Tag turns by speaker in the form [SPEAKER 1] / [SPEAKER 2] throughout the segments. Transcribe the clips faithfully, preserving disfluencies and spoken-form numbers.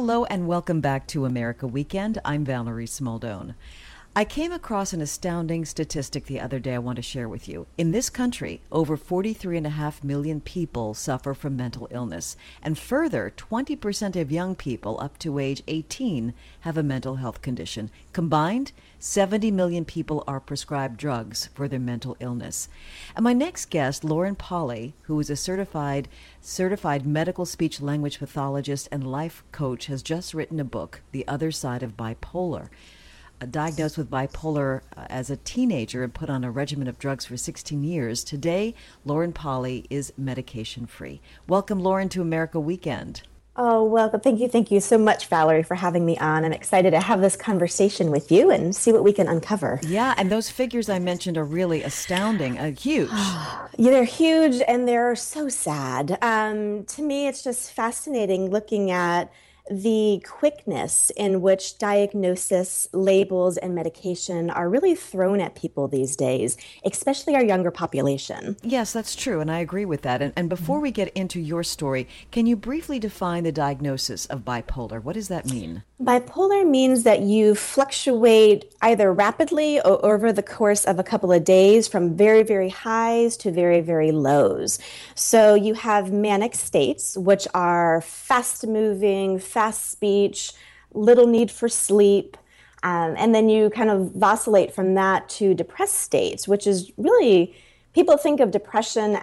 [SPEAKER 1] Hello and welcome back to America Weekend. I'm Valerie Smaldone. I came across an astounding statistic the other day I want to share with you. In this country, over forty-three and a half million people suffer from mental illness. And further, twenty percent of young people up to age eighteen have a mental health condition. Combined, seventy million people are prescribed drugs for their mental illness. And my next guest, Lauren Polly, who is a certified certified medical speech language pathologist and life coach, has just written a book, The Other Side of Bipolar. Diagnosed with bipolar uh, as a teenager and put on a regimen of drugs for sixteen years, today Lauren Polly is medication-free. Welcome, Lauren, to America Weekend.
[SPEAKER 2] Oh, welcome. Thank you. Thank you so much, Valerie, for having me on. I'm excited to have this conversation with you and see what we can uncover.
[SPEAKER 1] Yeah, and those figures I mentioned are really astounding, uh, huge.
[SPEAKER 2] Yeah, they're huge and they're so sad. Um, to me, it's just fascinating looking at the quickness in which diagnosis, labels, and medication are really thrown at people these days, especially our younger population.
[SPEAKER 1] Yes, that's true, and I agree with that. And, and before we get into your story, can you briefly define the diagnosis of bipolar? What does that mean?
[SPEAKER 2] Bipolar means that you fluctuate either rapidly or over the course of a couple of days from very, very highs to very, very lows. So you have manic states, which are fast-moving, fast speech, little need for sleep, um, and then you kind of vacillate from that to depressed states, which is really, people think of depression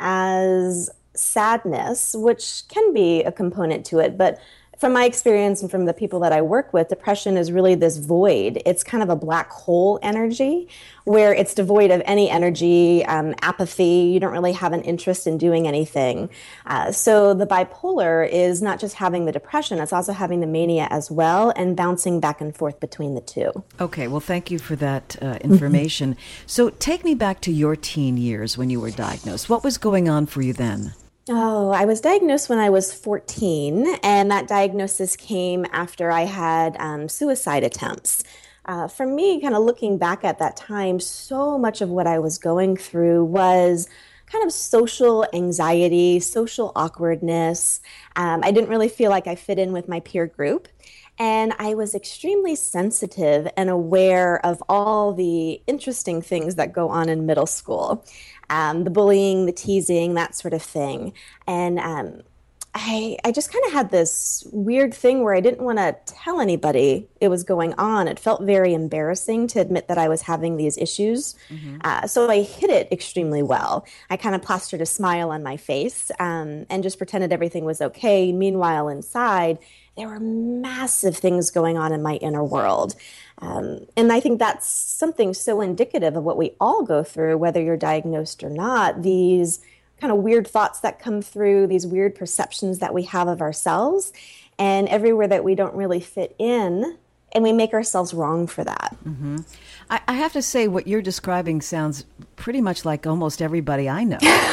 [SPEAKER 2] as sadness, which can be a component to it, but from my experience and from the people that I work with, depression is really this void. It's kind of a black hole energy where it's devoid of any energy, um, apathy. You don't really have an interest in doing anything. Uh, so the bipolar is not just having the depression, it's also having the mania as well and bouncing back and forth between the two.
[SPEAKER 1] Okay, well, thank you for that uh, information. So take me back to your teen years when you were diagnosed. What was going on for you then?
[SPEAKER 2] Oh, I was diagnosed when I was fourteen, and that diagnosis came after I had um, suicide attempts. Uh, for me, kind of looking back at that time, so much of what I was going through was kind of social anxiety, social awkwardness. Um, I didn't really feel like I fit in with my peer group. And I was extremely sensitive and aware of all the interesting things that go on in middle school. Um, the bullying, the teasing, that sort of thing. And um, I, I just kind of had this weird thing where I didn't want to tell anybody it was going on. It felt very embarrassing to admit that I was having these issues. Mm-hmm. Uh, so I hid it extremely well. I kind of plastered a smile on my face um, and just pretended everything was okay. Meanwhile, inside, there were massive things going on in my inner world. Um, and I think that's something so indicative of what we all go through, whether you're diagnosed or not, these kind of weird thoughts that come through, these weird perceptions that we have of ourselves, and everywhere that we don't really fit in, and we make ourselves wrong for that.
[SPEAKER 1] Mm-hmm. I, I have to say, what you're describing sounds pretty much like almost everybody I know.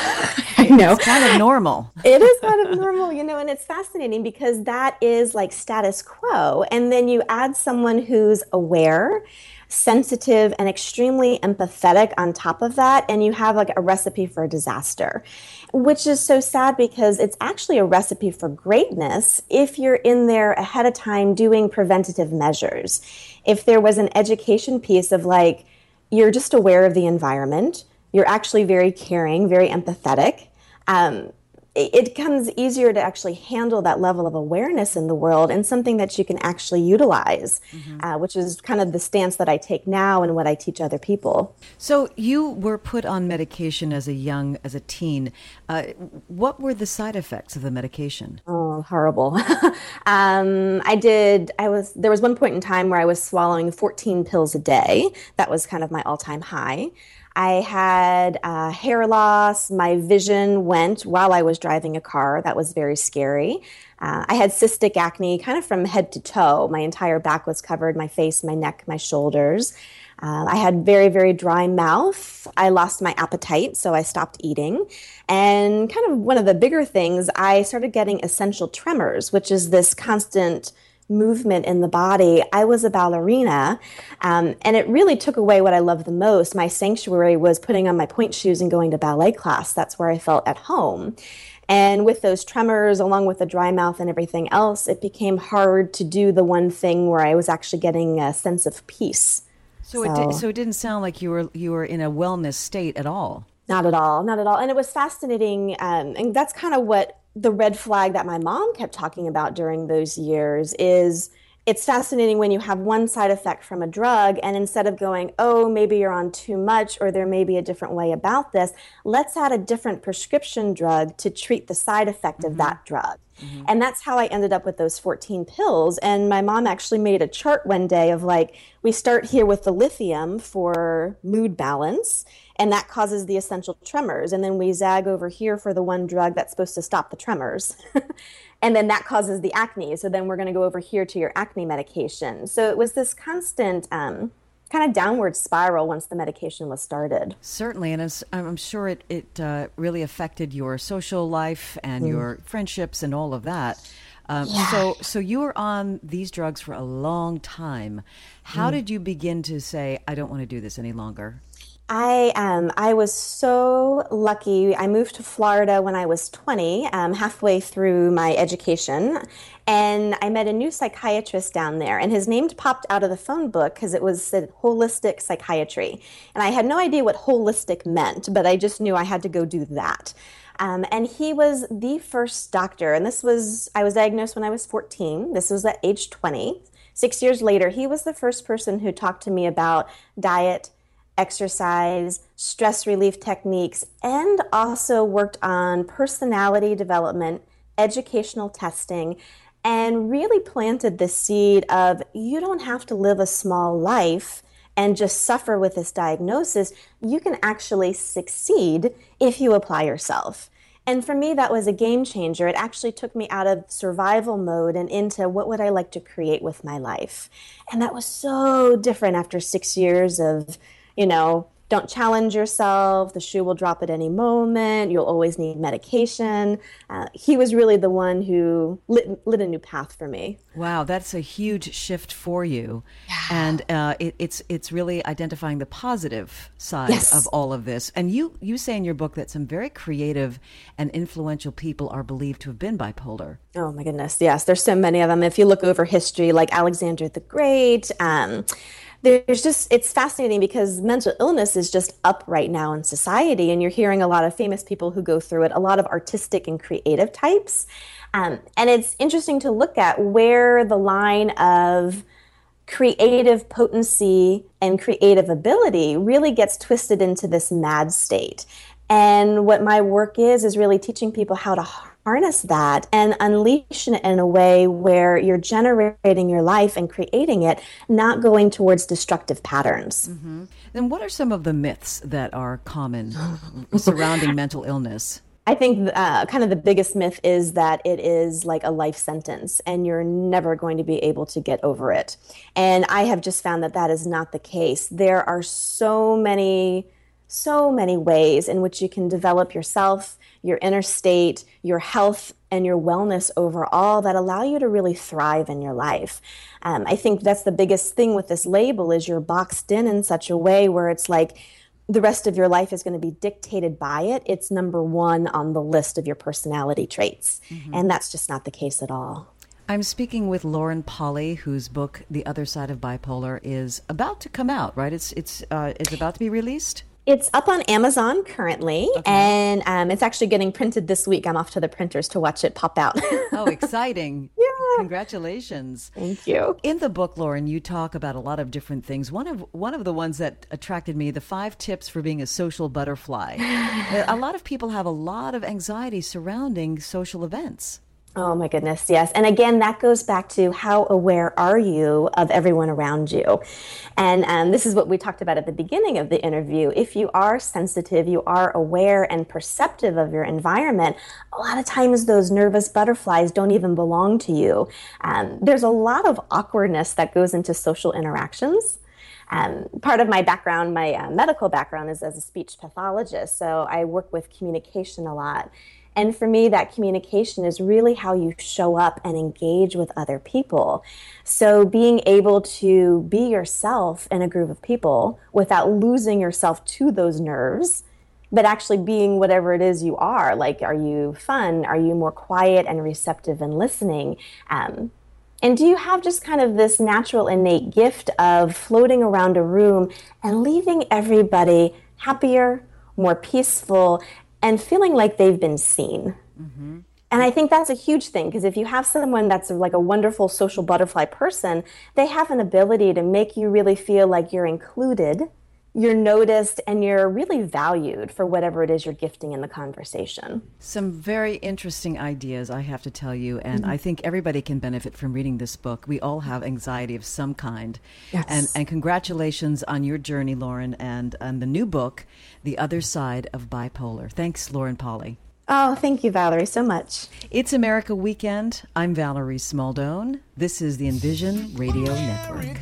[SPEAKER 2] I know.
[SPEAKER 1] It's kind of normal.
[SPEAKER 2] It is kind of normal, you know, and it's fascinating because that is like status quo. And then you add someone who's aware, sensitive, and extremely empathetic on top of that, and you have like a recipe for a disaster, which is so sad because it's actually a recipe for greatness if you're in there ahead of time doing preventative measures. If there was an education piece of like, you're just aware of the environment, you're actually very caring, very empathetic, um, it becomes easier to actually handle that level of awareness in the world and something that you can actually utilize, mm-hmm. uh, which is kind of the stance that I take now and what I teach other people.
[SPEAKER 1] So you were put on medication as a young, as a teen. Uh, what were the side effects of the medication?
[SPEAKER 2] Oh, horrible. um, I did, I was, there was one point in time where I was swallowing fourteen pills a day. That was kind of my all-time high. I had uh, hair loss. My vision went while I was driving a car. That was very scary. Uh, I had cystic acne kind of from head to toe. My entire back was covered, my face, my neck, my shoulders. Uh, I had very, very dry mouth. I lost my appetite, so I stopped eating. And kind of one of the bigger things, I started getting essential tremors, which is this constant movement in the body. I was a ballerina, um, and it really took away what I loved the most. My sanctuary was putting on my pointe shoes and going to ballet class. That's where I felt at home. And with those tremors, along with the dry mouth and everything else, it became hard to do the one thing where I was actually getting a sense of peace.
[SPEAKER 1] So it di-
[SPEAKER 2] So
[SPEAKER 1] so it didn't sound like you were you were in a wellness state at all.
[SPEAKER 2] not at all, not at all. And it was fascinating. Um, and that's kind of what the red flag that my mom kept talking about during those years is it's fascinating when you have one side effect from a drug, and instead of going, oh, maybe you're on too much or there may be a different way about this, let's add a different prescription drug to treat the side effect
[SPEAKER 1] Mm-hmm.
[SPEAKER 2] of that drug.
[SPEAKER 1] Mm-hmm.
[SPEAKER 2] And that's how I ended up with those fourteen pills. And my mom actually made a chart one day of like, we start here with the lithium for mood balance, and that causes the essential tremors. And then we zag over here for the one drug that's supposed to stop the tremors. And then that causes the acne. So then we're going to go over here to your acne medication. So it was this constant um, kind of downward spiral once the medication was started.
[SPEAKER 1] Certainly, and it's, I'm sure it it uh, really affected your social life and
[SPEAKER 2] Mm.
[SPEAKER 1] your friendships and all of that. Um,
[SPEAKER 2] Yeah.
[SPEAKER 1] So, so you were on these drugs for a long time. How did you begin to say, "I don't want to do this any longer"?
[SPEAKER 2] I um I was so lucky. I moved to Florida when I was twenty, um, halfway through my education, and I met a new psychiatrist down there, and his name popped out of the phone book because it was said holistic psychiatry, and I had no idea what holistic meant, but I just knew I had to go do that. Um, and he was the first doctor, and this was I was diagnosed when I was fourteen. This was at age twenty. Six years later, he was the first person who talked to me about diet, exercise, stress relief techniques, and also worked on personality development, educational testing, and really planted the seed of you don't have to live a small life and just suffer with this diagnosis. You can actually succeed if you apply yourself. And for me, that was a game changer. It actually took me out of survival mode and into what would I like to create with my life. And that was so different after six years of you know, don't challenge yourself. The shoe will drop at any moment. You'll always need medication. Uh, he was really the one who lit, lit a new path for me.
[SPEAKER 1] Wow, that's a huge shift for you, and uh, it, it's it's really identifying the positive side
[SPEAKER 2] Yes.
[SPEAKER 1] of all of this. And you you say in your book that some very creative and influential people are believed to have been bipolar.
[SPEAKER 2] Oh my goodness, yes. There's so many of them. If you look over history, like Alexander the Great, um, there's just, it's fascinating because mental illness is just up right now in society. And you're hearing a lot of famous people who go through it, a lot of artistic and creative types. Um, and it's interesting to look at where the line of creative potency and creative ability really gets twisted into this mad state. And what my work is, is really teaching people how to harness that and unleash it in a way where you're generating your life and creating it, not going towards destructive patterns.
[SPEAKER 1] Mm-hmm. Then what are some of the myths that are common surrounding mental illness?
[SPEAKER 2] I think uh, kind of the biggest myth is that it is like a life sentence and you're never going to be able to get over it. And I have just found that that is not the case. There are so many so many ways in which you can develop yourself, your inner state, your health, and your wellness overall that allow you to really thrive in your life. Um, I think that's the biggest thing with this label is you're boxed in in such a way where it's like the rest of your life is going to be dictated by it. It's number one on the list of your personality traits. Mm-hmm. And that's just not the case at all.
[SPEAKER 1] I'm speaking with Lauren Polly, whose book, The Other Side of Bipolar, is about to come out, right? It's, it's, uh, it's about to be released?
[SPEAKER 2] It's up on Amazon currently,
[SPEAKER 1] okay.
[SPEAKER 2] and um, it's actually getting printed this week. I'm off to the printers to watch it pop out.
[SPEAKER 1] Oh, exciting.
[SPEAKER 2] Yeah.
[SPEAKER 1] Congratulations.
[SPEAKER 2] Thank you.
[SPEAKER 1] In the book, Lauren, you talk about a lot of different things. One of one of the ones that attracted me, the five tips for being a social butterfly. A lot of people have a lot of anxiety surrounding social events.
[SPEAKER 2] Oh my goodness, yes. And again, that goes back to how aware are you of everyone around you? And um, this is what we talked about at the beginning of the interview. If you are sensitive, you are aware and perceptive of your environment, a lot of times those nervous butterflies don't even belong to you. Um, there's a lot of awkwardness that goes into social interactions. Um, part of my background, my uh, medical background is as a speech pathologist, so I work with communication a lot. And for me, that communication is really how you show up and engage with other people. So being able to be yourself in a group of people without losing yourself to those nerves but actually being whatever it is you are. Like, are you fun? Are you more quiet and receptive and listening? Um, and do you have just kind of this natural innate gift of floating around a room and leaving everybody happier, more peaceful, and feeling like they've been seen? Mm-hmm. And I think that's a huge thing, because if you have someone that's like a wonderful social butterfly person, they have an ability to make you really feel like you're included, you're noticed, and you're really valued for whatever it is you're gifting in the conversation.
[SPEAKER 1] Some very interesting ideas, I have to tell you, and
[SPEAKER 2] Mm-hmm.
[SPEAKER 1] I think everybody can benefit from reading this book. We all have anxiety of some kind.
[SPEAKER 2] Yes.
[SPEAKER 1] And, and congratulations on your journey, Lauren, and on the new book, The Other Side of Bipolar. Thanks, Lauren Polly.
[SPEAKER 2] Oh, thank you, Valerie, so much.
[SPEAKER 1] It's America Weekend. I'm Valerie Smaldone. This is the Envision Radio Network.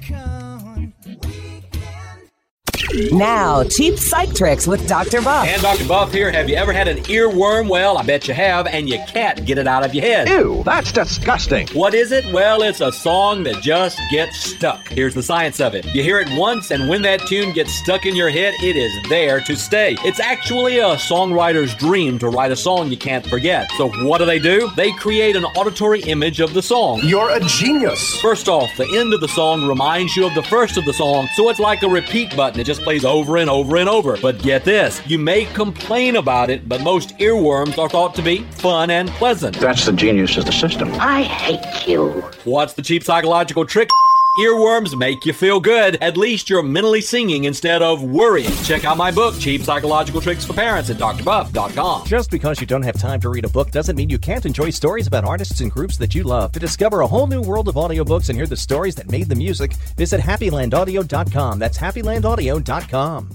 [SPEAKER 3] Now, cheap psych tricks with Doctor Buff.
[SPEAKER 4] And Doctor Buff here. Have you ever had an earworm? Well, I bet you have, and you can't get it out of your head.
[SPEAKER 5] Ew, that's disgusting.
[SPEAKER 4] What is it? Well, it's a song that just gets stuck. Here's the science of it. You hear it once, and when that tune gets stuck in your head, it is there to stay. It's actually a songwriter's dream to write a song you can't forget. So what do they do? They create an auditory image of the song.
[SPEAKER 5] You're a genius.
[SPEAKER 4] First off, the end of the song reminds you of the first of the song, so it's like a repeat button. It just plays over and over and over. But get this, you may complain about it, but most earworms are thought to be fun and pleasant.
[SPEAKER 5] That's the genius of the system.
[SPEAKER 6] I hate you.
[SPEAKER 4] What's the cheap psychological trick? Earworms make you feel good. At least you're mentally singing instead of worrying. Check out my book, Cheap Psychological Tricks for Parents, at dr buff dot com.
[SPEAKER 7] Just because you don't have time to read a book doesn't mean you can't enjoy stories about artists and groups that you love. To discover a whole new world of audiobooks and hear the stories that made the music, visit happy land audio dot com. That's happy land audio dot com.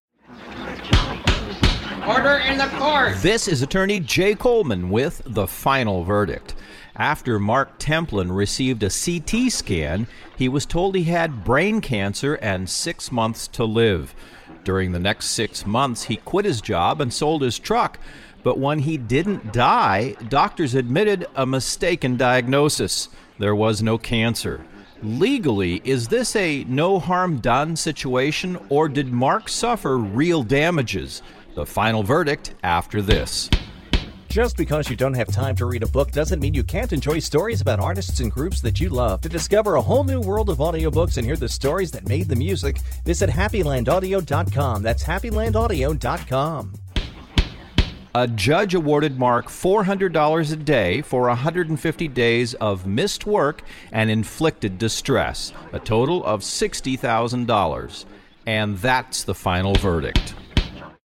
[SPEAKER 8] Order in the court.
[SPEAKER 9] This is attorney Jay Coleman with the final verdict. After Mark Templin received a C T scan, he was told he had brain cancer and six months to live. During the next six months, he quit his job and sold his truck. But when he didn't die, doctors admitted a mistaken diagnosis. There was no cancer. Legally, is this a no harm done situation, or did Mark suffer real damages? The final verdict after this.
[SPEAKER 7] Just because you don't have time to read a book doesn't mean you can't enjoy stories about artists and groups that you love. To discover a whole new world of audiobooks and hear the stories that made the music, visit happy land audio dot com. That's happy land audio dot com.
[SPEAKER 9] A judge awarded Mark four hundred dollars a day for one hundred fifty days of missed work and inflicted distress, a total of sixty thousand dollars. And that's the final verdict.